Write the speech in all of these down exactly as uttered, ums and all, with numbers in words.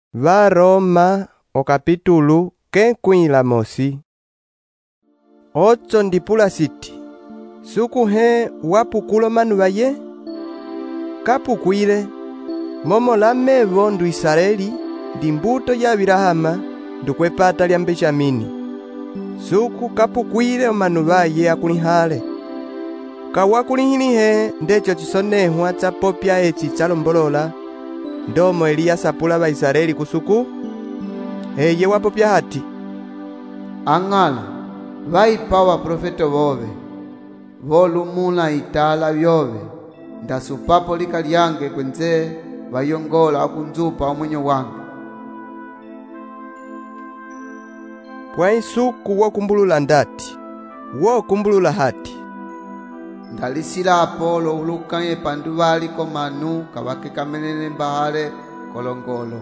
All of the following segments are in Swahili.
Va Roma o capítulo kenkwila mosi. Ocho ndipula siti. Suku he wapukulo manu baye? Kapukwile. Momo la mevo ndu Israeli, ndi mbuto ya Abrahama, ndukwepata lya Benjamini. Suku kapukwile manu baye akulihale. Kawakulihinihe ndecho chisonehwa cha popya echi chalombolola. Ndomo Eliya sapula ba Israeli kusuku. Eye wapopya hati. Angala, vaipa wa profeto bove. Volumula itala byove. Ndasupapo lika lyange kwenze vayongola akunzupa omwenyo wange. Pwa isuku wakumbulula ndati. Wakumbulula hati. Ndalisila apolo ulukanye panduvali komanu kabake kamenene mbahale kolongolo.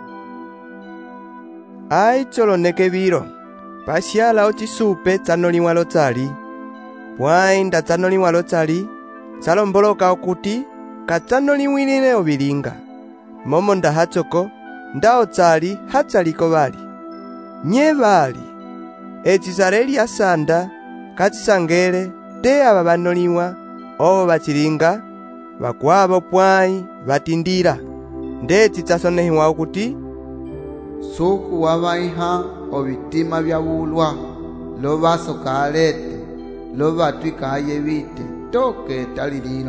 Ai choloneke biro. Pasiala ochisupe tsanoliwa lotsali. Pwai ndatsanoliwa lotsali. Tsalomboloka okuti katsanoliwilile obilinga. Momo ndahachoko ndaotsali hatsaliko bali. Nye bali. Echisareli asanda katisangele te aba banoliwa obo bachilinga bakwabo pwai batindira. Ndeti tsasonehiwa okuti suku wabaiha obitima byabulwa lo basoka alete lo batwika ayebite toke talilino.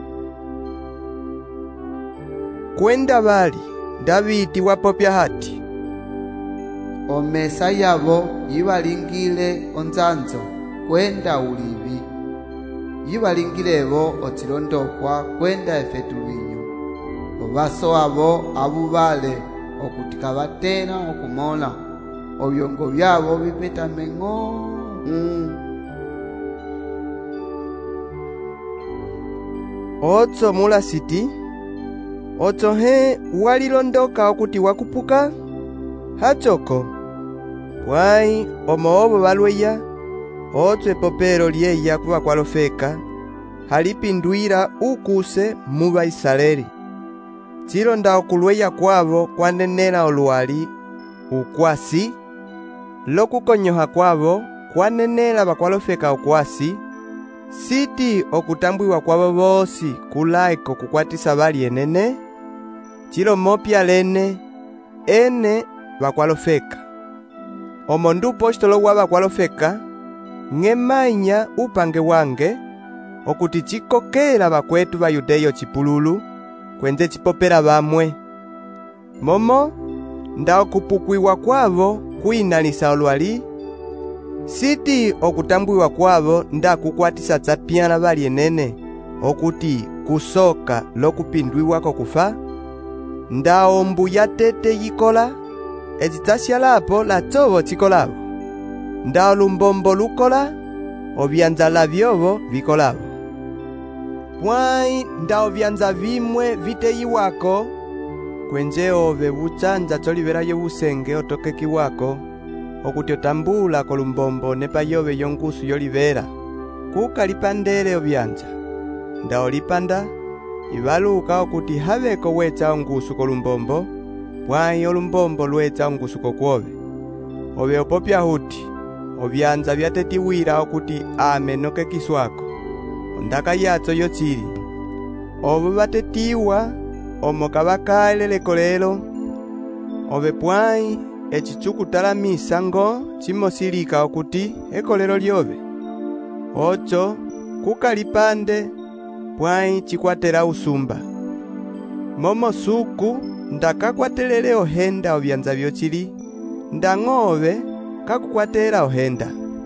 Kwenda bali Davidi wapopya hati. Omesa yabo yibalingile onzanzo kwenda ulibi. Yibalingilebo otilondokwa kwenda efetulwinyo. Obaso abo abubale okutika batena okumola. Obyongo byabo bipeta mengo. Mm. Otso mula siti. Otso he walilondoka okuti wakupuka. Hachoko. Pwai omoobo balweya. Otso epopero lyeya kuba kwalofeka. Halipinduira ukuse muba Israeli. Chilonda okulweya kwabo kwanenela oluwali ukwasi. Lokukonyoha kwabo kwanenela bakwalofeka ukwasi. Siti okutambwiwa kwabo bosi kulaiko kukwatisa bali enene. Chilo mopya lene ene bakwalofeka. Omondu postolo wa bakwalofeka ngemanya upange wange okuti chikokela bakwetu ba Yudeyo chipululu kwenze chipopera bamwe. Momo nda okupukwiwa kwabo kuinalisa olwali. Siti okutambwiwa kwabo nda kukwatisa tsapyana bali enene okuti kusoka lokupindwiwako kufa. Nda ombu ya tete yikola echitasyalapo la tobo chikolabo. Nda olumbombo lukola obyanza labyobo bikolabo. Pwai nda obyanza vimwe viteyiwako kwenje obe buchanja toliberayo busenge otokekiwako okuti otambula kolumbombo nepa yobe yongusu yolibera. Kukalipandele obyanja. Nda olipanda ibaluka okuti habeko wecha ongusu kolumbombo. Pwai olumbombo lwecha ongusu kokwobe. Obe opopya huti obyanza byatetiwira okuti ame nokekiswako. Ondaka yatso yochiri. Obo batetiwa omoka bakale lekolelo. Obe pwai echichukutalamisa ngo chimosilika okuti ekolelo lyobe. Ocho kukalipande pwai chikwatela usumba. Momo suku ndakakwatelele ohenda obyanza byochili. Ndang'obe kakukwatela ohenda.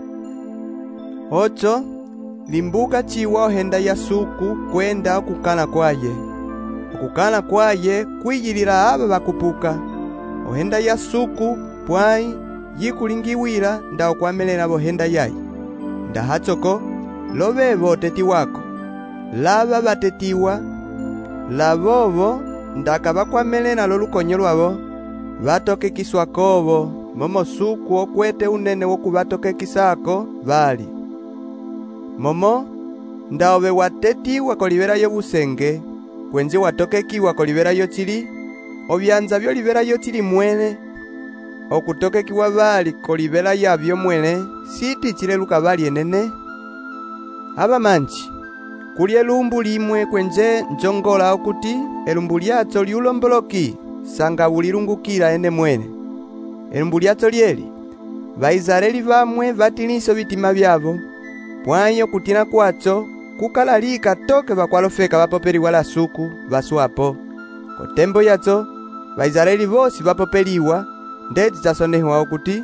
Ocho limbuka chiwa ohenda ya suku kwenda okukana kwaye. Okukana kwaye kwiyilila aba bakupuka. Ohenda ya suku pwai yikulingiwira nda okwamelela bohenda yayi. Nda hachoko lobebo tetiwako. Laba batetiwa labobo ndakabakwamelela lolukonyo lwabo batokekiswakobo. Momo suku okwete unene wokubatokekisako bali. Momo ndaobe watetiwa koliberayo busenge kwenje watokekiwa koliberayo chili obyanza byolibela yotili mwene okutokekiwa bali kolibela yabyo mwene sitichile luka bali enene. Abamanji kulye lumbu limwe kwenje njongola okuti elumbu lyatso liulomboloki sanga ulilungukila ene mwene. Elumbu lyatso lyeli Baisraeli bamwe batiliso bitima byabo pwanyo kutina kwatso kukalalika toke bakwalofeka bapopeli wala suku baswapo. Kotembo yatso Baisraeli bosi bapopeliwa ndeti zasonehwa okuti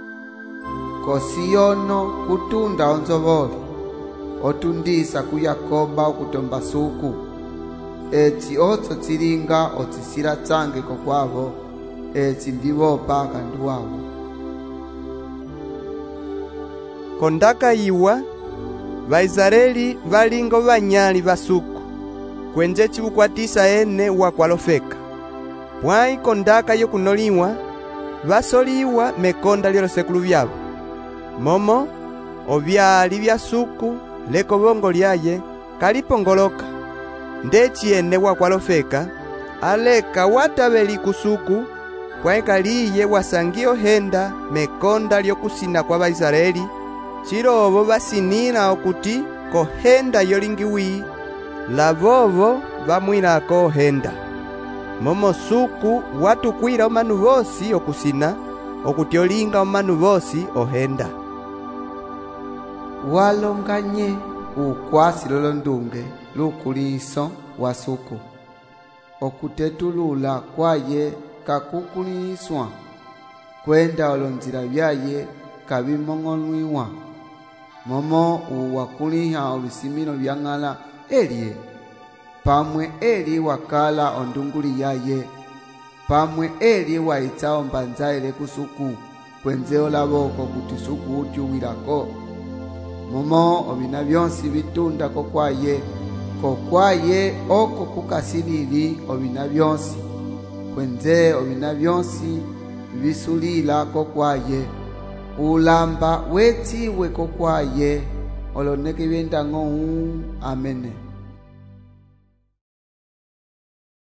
kosiyono kutunda onzoboli otundisa ku Yakoba okutomba suku eti otso tsilinga otsisila tsange kokwabo eti ndibopa kandu wabo. Kondaka iwa Baisraeli balingo banyali basuku kwenje chibukwatisa ene wakwalofeka pwai kondaka yokunoliwa basoliwa mekonda lyosekulu byabo momo obyali bya suku leko bongo lyaye kalipongoloka ndechi ene wakwalofeka aleka watabeli kusuku pwai kaliye wasangio henda mekonda lyokusina kwa Baisraeli chilobo basinila okuti kohenda yolingiwi lavovo bamwilako henda momo suku watukwila omanu bosi okusina okuti olinga omanu bosi ohenda. Walonganye ukwasi lolondunge lukuliso wa suku okutetulula kwaye kakukuliswa kwenda olonzila byaye kabimong'onwiwa momo uwakuliha olusimilo byang'ala Elie pamwe Eli wakala ondunguli yaye pamwe Eli waitsa ombanzaile kusuku kwenzeo laboko kuti suku utyuwilako momo obina byonsi bitunda kokwaye kokwaye oko kukasilili obina byonsi kwenze obina byonsi bisulila kokwaye ulamba wetiwe kokwaye oloneke byendango. Amene.